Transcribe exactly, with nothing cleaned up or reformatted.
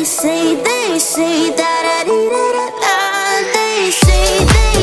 say, they say that I need it. They say, they